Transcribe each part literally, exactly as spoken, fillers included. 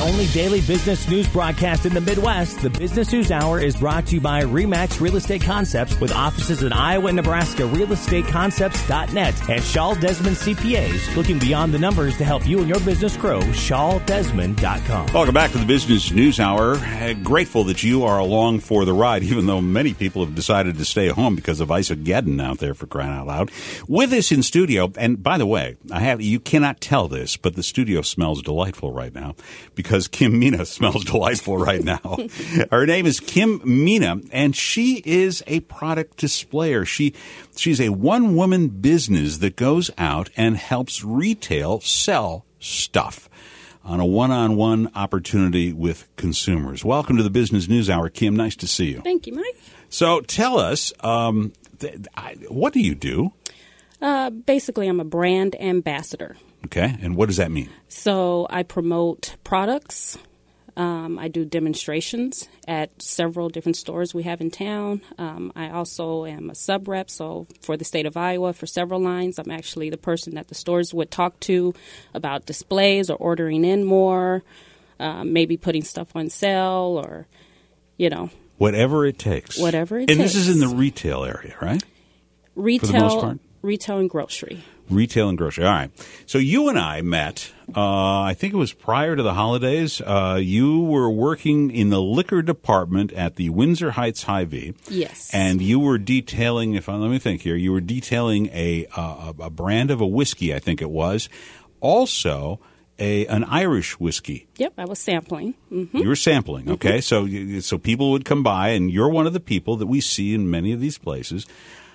only daily business news broadcast in the Midwest, the Business News Hour is brought to you by RE/MAX Real Estate Concepts with offices in Iowa and Nebraska, real estate concepts dot net, and Shaw Desmond C P As. Looking beyond the numbers to help you and your business grow, shaw desmond dot com. Welcome back to the Business News Hour. Uh, grateful that you are along for the ride, even though many people have decided to stay home because of Isogeddon out there, for crying out loud. With us in studio, and by the way, I have you cannot tell this, but the studio smells delightful right now because Kim Mina smells delightful right now. Her name is Kim Mina, and she is a product displayer. She she's a one-woman business that goes out and helps retail sell stuff on a one-on-one opportunity with consumers. Welcome to the Business News Hour, Kim. Nice to see you. Thank you, Mike. So tell us, um, th- I, what do you do? Uh, basically, I'm a brand ambassador. Okay, and what does that mean? So I promote products. Um, I do demonstrations at several different stores we have in town. Um, I also am a sub-rep, so for the state of Iowa, for several lines, I'm actually the person that the stores would talk to about displays or ordering in more, um, maybe putting stuff on sale or, you know. Whatever it takes. Whatever it and takes. And this is in the retail area, right? Retail, for the most part? Retail and grocery. Retail and grocery. All right. So you and I met, uh, I think it was prior to the holidays. Uh, you were working in the liquor department at the Windsor Heights Hy-Vee. Yes. And you were detailing, if I, let me think here, you were detailing a, uh, a brand of a whiskey, I think it was. Also, a an Irish whiskey. Yep, I was sampling. Mm-hmm. You were sampling, okay? Mm-hmm. So, so people would come by, and you're one of the people that we see in many of these places.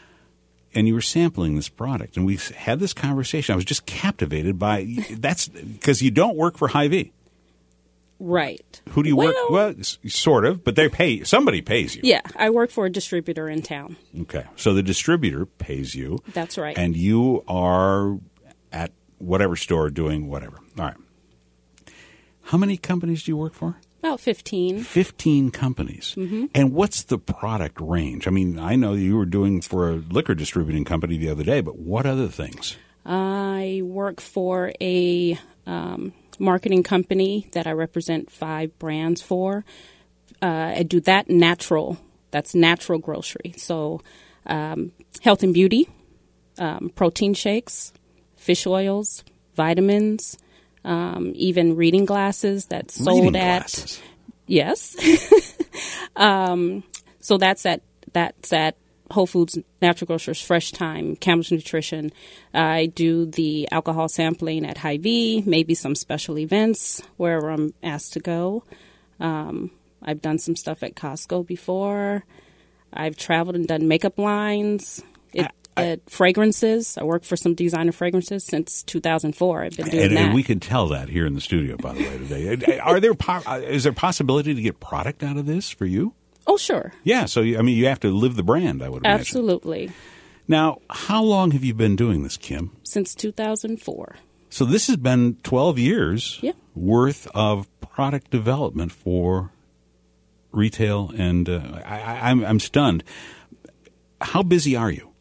And you were sampling this product, and we had this conversation. I was just captivated by that's because you don't work for Hy-Vee, right? Who do you well, work? Well, sort of, but they pay. Somebody pays you. Yeah, I work for a distributor in town. Okay, so the distributor pays you. That's right. And you are at whatever store doing whatever. All right. How many companies do you work for? About fifteen. fifteen companies. Mm-hmm. And what's the product range? I mean, I know you were doing for a liquor distributing company the other day, but what other things? I work for a um, marketing company that I represent five brands for. Uh, I do that natural. That's natural grocery. So um, health and beauty, um, protein shakes, fish oils, vitamins, Um, even reading glasses that's sold reading at glasses. Yes. um, so that's at that's at Whole Foods, Natural Grocers, Fresh Time, Campbell's Nutrition. I do the alcohol sampling at Hy-Vee, maybe some special events wherever I'm asked to go. Um, I've done some stuff at Costco before. I've traveled and done makeup lines. It, I, Uh, fragrances. I work for some designer fragrances since two thousand four. I've been doing and, that. And we can tell that here in the studio, by the way, today. Are there po- is there possibility to get product out of this for you? Oh, sure. Yeah. So, I mean, you have to live the brand, I would imagine. Absolutely. Now, how long have you been doing this, Kim? Since two thousand four. So this has been twelve years yeah. worth of product development for retail, and uh, I, I, I'm, I'm stunned. How busy are you?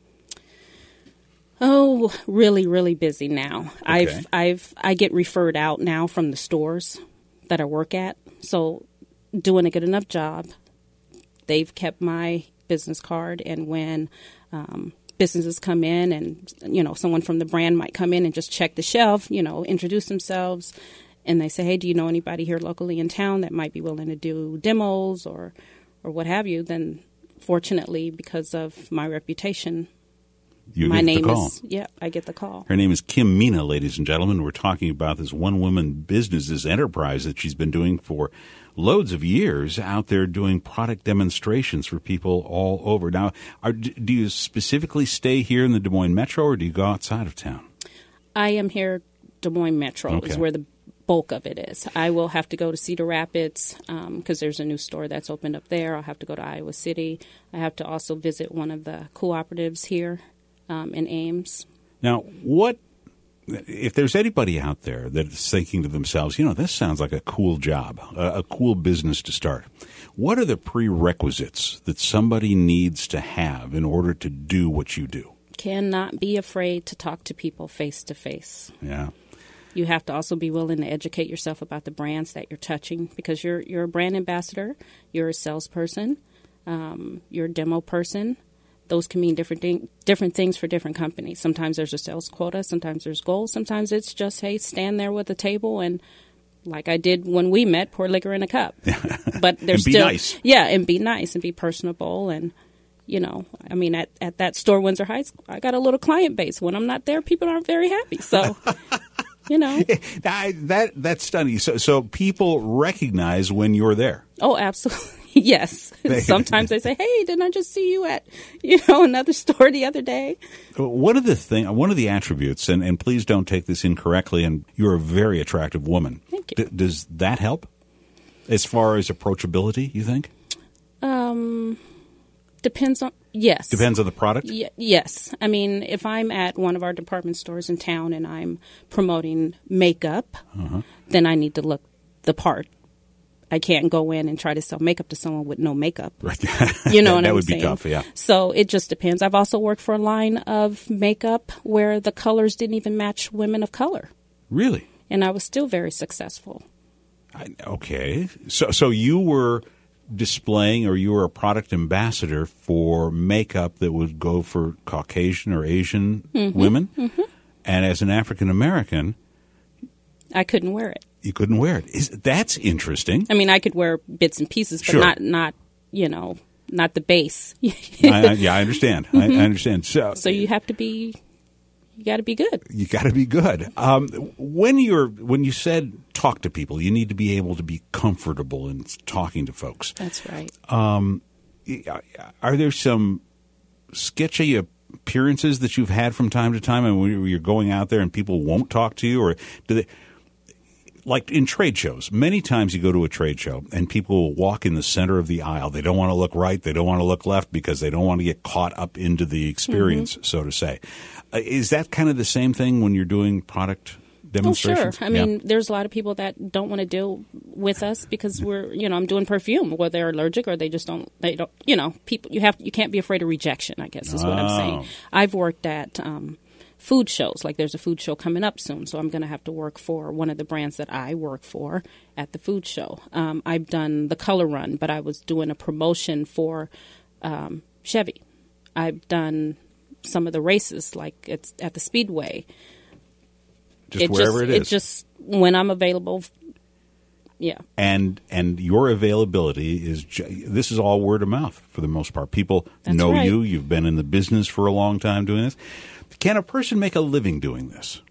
Oh, really, really busy now. Okay. I've, I've, I get referred out now from the stores that I work at. So, doing a good enough job, they've kept my business card. And when um, businesses come in, and you know, someone from the brand might come in and just check the shelf, you know, introduce themselves, and they say, "Hey, do you know anybody here locally in town that might be willing to do demos or, or what have you?" Then, fortunately, because of my reputation. You My get name the call. is, yeah, I get the call. Her name is Kim Mina, ladies and gentlemen. We're talking about this one-woman business, this enterprise that she's been doing for loads of years out there doing product demonstrations for people all over. Now, are, do you specifically stay here in the Des Moines Metro, or do you go outside of town? I am here, Des Moines Metro Okay. is where the bulk of it is. I will have to go to Cedar Rapids because um, there's a new store that's opened up there. I'll have to go to Iowa City. I have to also visit one of the cooperatives here. Um, in Ames. Now, what if there's anybody out there that's thinking to themselves, you know, this sounds like a cool job, a, a cool business to start. What are the prerequisites that somebody needs to have in order to do what you do? Cannot be afraid to talk to people face to face. Yeah. You have to also be willing to educate yourself about the brands that you're touching, because you're you're a brand ambassador, you're a salesperson, um, you're a demo person. Those can mean different thing, different things for different companies. Sometimes there's a sales quota, sometimes there's goals, sometimes it's just, hey, stand there with a table and, like I did when we met, pour liquor in a cup. But there's and be still, nice. Yeah, and be nice and be personable. And, you know, I mean, at, at that store, Windsor Heights, I got a little client base. When I'm not there, people aren't very happy. So, you know. I, that That's stunning. So, so people recognize when you're there. Oh, absolutely. Yes. Sometimes they say, hey, didn't I just see you at, you know, another store the other day? One of the thing, one of the attributes, and, and please don't take this incorrectly, and you're a very attractive woman. Thank you. D- does that help as far as approachability, you think? Um, depends on, yes. Depends on the product? Y- yes. I mean, if I'm at one of our department stores in town and I'm promoting makeup, uh-huh. then I need to look the part. I can't go in and try to sell makeup to someone with no makeup. Right. You know what that I'm would saying? be tough, yeah. So it just depends. I've also worked for a line of makeup where the colors didn't even match women of color. Really? And I was still very successful. I, okay. So so you were displaying, or you were a product ambassador for makeup that would go for Caucasian or Asian mm-hmm, women? Mm-hmm. And as an African American, I couldn't wear it. You couldn't wear it. Is, that's interesting. I mean, I could wear bits and pieces, but sure. not, not, you know, not the base. I, I, yeah, I understand. Mm-hmm. I, I understand. So, so you have to be, you got to be good. You got to be good. Um, when you're, when you said talk to people, you need to be able to be comfortable in talking to folks. That's right. Um, are there some sketchy appearances that you've had from time to time, and when you're going out there and people won't talk to you, or do they? Like in trade shows, many times you go to a trade show and people will walk in the center of the aisle. They don't want to look right. They don't want to look left because they don't want to get caught up into the experience, mm-hmm. so to say. Uh, is that kind of the same thing when you're doing product demonstrations? Oh, sure. I yeah. mean, there's a lot of people that don't want to deal with us because we're, you know, I'm doing perfume, whether they're allergic or they just don't, they don't, you know, people, you have, you can't be afraid of rejection, I guess is what oh. I'm saying. I've worked at, um, food shows. Like there's a food show coming up soon, so I'm going to have to work for one of the brands that I work for at the food show. Um, I've done the color run, but I was doing a promotion for um, Chevy. I've done some of the races, like it's at the Speedway. Just it wherever just, it is. It just, when I'm available, yeah. And and your availability is, this is all word of mouth for the most part. People That's know right. you. You've been in the business for a long time doing this. Can a person make a living doing this?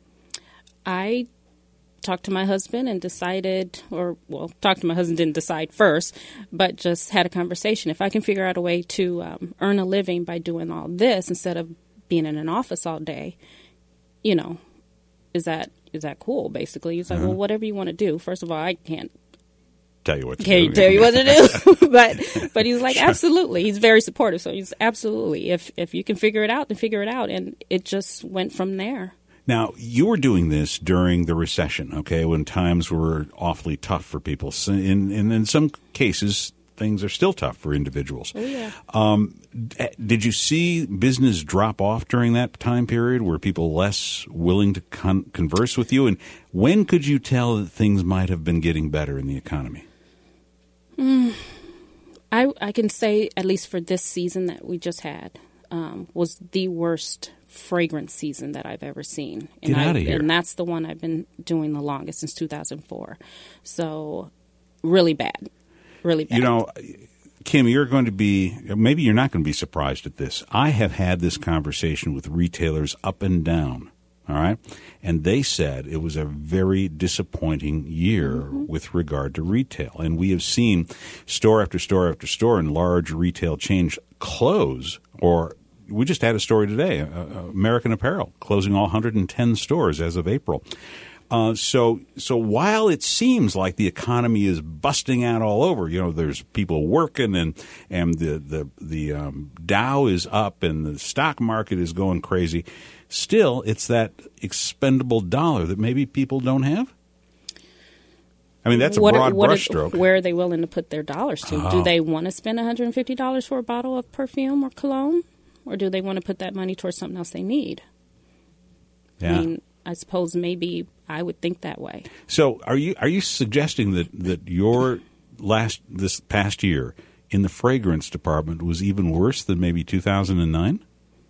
I talked to my husband and decided, or, well, talked to my husband, didn't decide first, but just had a conversation. If I can figure out a way to um, earn a living by doing all this instead of being in an office all day, you know, is that is that cool, basically? He's like, uh-huh. well, whatever you want to do. First of all, I can't tell you what to can't do. tell you what to do. but but he's like, sure. Absolutely. He's very supportive. So he's absolutely. If if you can figure it out, then figure it out. And it just went from there. Now, you were doing this during the recession, okay, when times were awfully tough for people. So in, in, in some cases, things are still tough for individuals. Oh, yeah. Um, did you see business drop off during that time period? Were people less willing to con- converse with you? And when could you tell that things might have been getting better in the economy? Mm, I, I can say, at least for this season that we just had, um, was the worst fragrance season that I've ever seen. And Get I, out of here. And that's the one I've been doing the longest, since two thousand four. So really bad. Really bad. You know, Kim, you're going to be, maybe you're not going to be surprised at this. I have had this conversation with retailers up and down, all right? And they said it was a very disappointing year mm-hmm. with regard to retail. And we have seen store after store after store in large retail chains close, or we just had a story today, uh, American Apparel closing all one hundred ten stores as of April. Uh, so, so while it seems like the economy is busting out all over, you know, there's people working and and the the the um, Dow is up and the stock market is going crazy. Still, it's that expendable dollar that maybe people don't have. I mean, that's a what, broad what brushstroke. Where are they willing to put their dollars to? Oh. Do they want to spend one hundred fifty dollars for a bottle of perfume or cologne, or do they want to put that money towards something else they need? Yeah. I mean, I suppose maybe I would think that way. So are you are you suggesting that, that your last this past year in the fragrance department was even worse than maybe two thousand nine?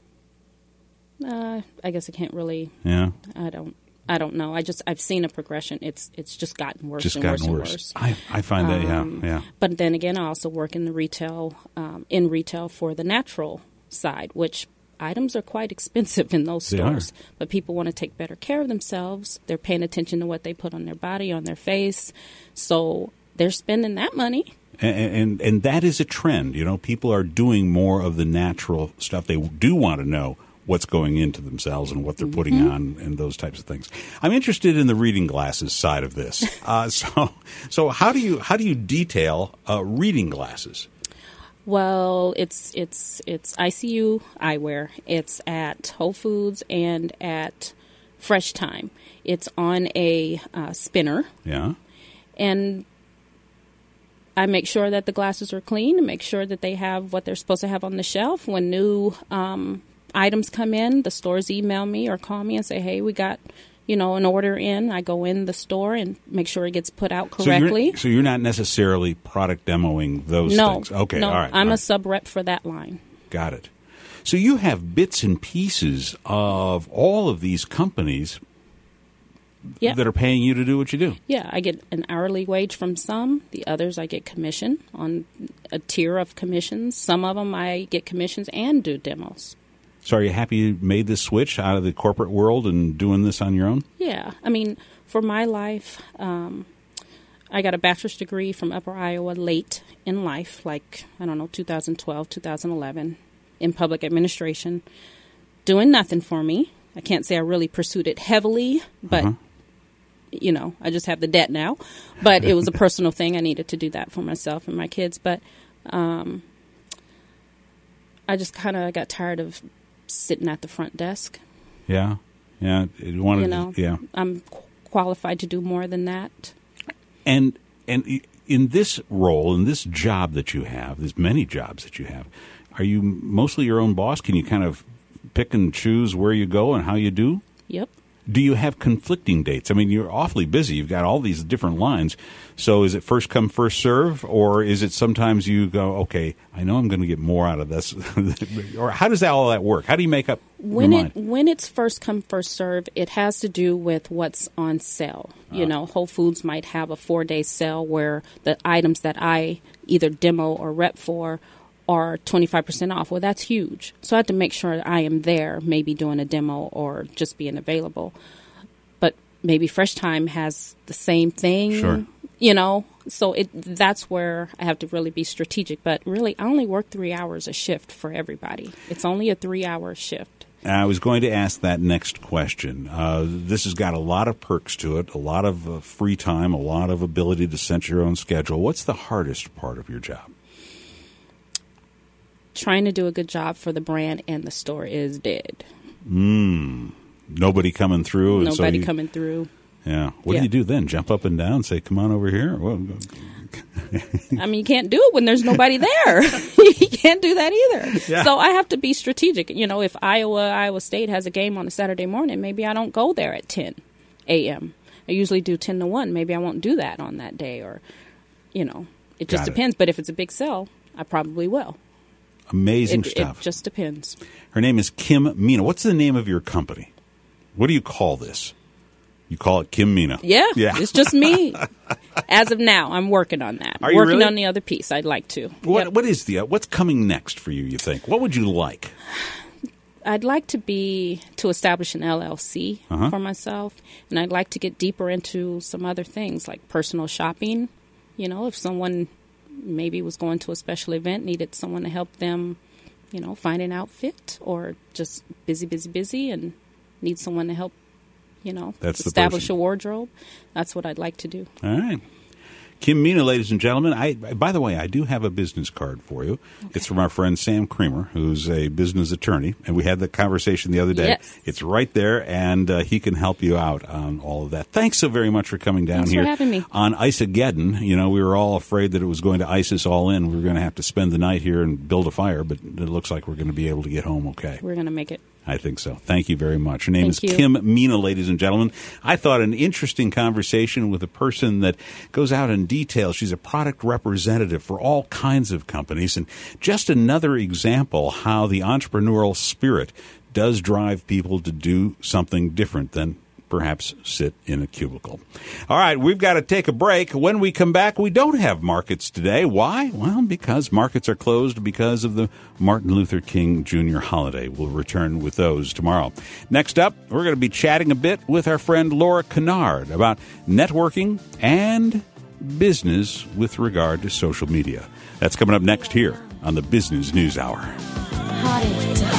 Uh, I guess I can't really. Yeah. I don't. I don't know. I just I've seen a progression. It's it's just gotten worse Just and gotten worse, worse. and worse. I I find that Um, yeah yeah. But then again, I also work in the retail um, in retail for the natural side, which items are quite expensive in those They stores. are. But people want to take better care of themselves. They're paying attention to what they put on their body, on their face. So they're spending that money. And, and and that is a trend. You know, people are doing more of the natural stuff. They do want to know what's going into themselves and what they're putting Mm-hmm. on and those types of things. I'm interested in the reading glasses side of this. Uh, so so how do you how do you detail uh, reading glasses? Well, it's it's it's I C U eyewear. It's at Whole Foods and at Fresh Time. It's on a uh, spinner, Yeah. and I make sure that the glasses are clean and make sure that they have what they're supposed to have on the shelf. When new um, items come in, the stores email me or call me and say, "Hey, we got, you know, an order in." I go in the store and make sure it gets put out correctly. So you're, so you're not necessarily product demoing those no, things. Okay, no, all right. I'm all a right. sub rep for that line. Got it. So you have bits and pieces of all of these companies Yeah. that are paying you to do what you do. Yeah, I get an hourly wage from some. The others I get commission on a tier of commissions. Some of them I get commissions and do demos. So are you happy you made this switch out of the corporate world and doing this on your own? Yeah, I mean, for my life, um, I got a bachelor's degree from Upper Iowa late in life, like, I don't know, two thousand twelve, two thousand eleven, in public administration, doing nothing for me. I can't say I really pursued it heavily, but, Uh-huh. you know, I just have the debt now. But it was a personal thing. I needed to do that for myself and my kids. But um, I just kind of got tired of sitting at the front desk. Yeah, yeah. You wanted, You know, to, yeah. I'm qu- qualified to do more than that. And and in this role, in this job that you have, there's many jobs that you have. Are you mostly your own boss? Can you kind of pick and choose where you go and how you do? Yep. Do you have conflicting dates? I mean, you're awfully busy. You've got all these different lines. So is it first come, first serve? Or is it sometimes you go, okay, I know I'm going to get more out of this? Or how does that, all that work? How do you make up When your it mind? when it's first come first serve, it has to do with what's on sale. You know, Whole Foods might have a four day sale where the items that I either demo or rep for are twenty-five percent off. Well, that's huge. So I have to make sure that I am there, maybe doing a demo or just being available. But maybe Fresh Time has the same thing. Sure. You know, so it that's where I have to really be strategic. But really, I only work three hours a shift for everybody. It's only a three-hour shift. I was going to ask that next question. Uh, this has got a lot of perks to it, a lot of uh, free time, a lot of ability to set your own schedule. What's the hardest part of your job? Trying to do a good job for the brand and the store is dead. Mm. Nobody coming through. and so Nobody you- coming through. Yeah. What Yeah. do you do then? Jump up and down, say, come on over here? Well, I mean, you can't do it when there's nobody there. You can't do that either. Yeah. So I have to be strategic. You know, if Iowa, Iowa State has a game on a Saturday morning, maybe I don't go there at ten a.m. I usually do ten to one. Maybe I won't do that on that day, or, you know, it just Got it. depends. But if it's a big sell, I probably will. amazing It, stuff. it just depends. Her name is Kim Mina. What's the name of your company? What do you call this? You call it Kim Mina. Yeah, Yeah. it's just me. As of now, I'm working on that. Are you working really? on the other piece. I'd like to. What, Yep. what is the, uh, what's coming next for you, you think? What would you like? I'd like to be to establish an L L C Uh-huh. for myself, and I'd like to get deeper into some other things like personal shopping. You know, if someone maybe was going to a special event, needed someone to help them, you know, find an outfit, or just busy, busy, busy, and need someone to help, you know, That's the establish person. a wardrobe. That's what I'd like to do. All right. Kim Mina, ladies and gentlemen. I, by the way, I do have a business card for you. It's from our friend Sam Creamer, who's a business attorney, and we had the conversation the other day. Yes. It's right there, and uh, he can help you out on all of that. Thanks so very much for coming down Thanks for here having me. on Ice-ageddon. You know, we were all afraid that it was going to ice us all in. We were going to have to spend the night here and build a fire, but it looks like we're going to be able to get home okay. We're going to make it. I think so. Thank you very much. Her name Thank is you. Kim Mina, ladies and gentlemen. I thought an interesting conversation with a person that goes out in detail. She's a product representative for all kinds of companies, and just another example how the entrepreneurial spirit does drive people to do something different than perhaps sit in a cubicle. All right, we've got to take a break. When we come back, we don't have markets today. Why? Well, because markets are closed because of the Martin Luther King Junior holiday. We'll return with those tomorrow. Next up, we're going to be chatting a bit with our friend Laura Kennard about networking and business with regard to social media. That's coming up next here on the Business News Hour. Hot